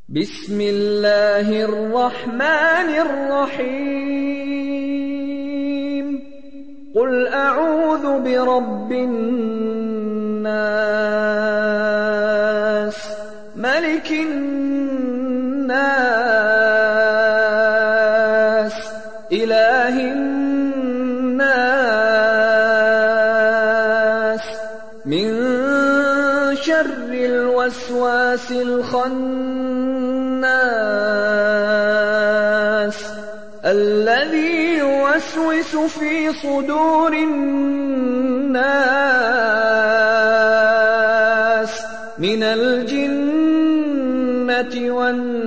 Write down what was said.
بسم الله الرحمن الرحيم قل أعوذ برب الناس ملك الناس إله الناس من شر الوسواس الخناس الذي يوسوس في صدور الناس من الجنة والناس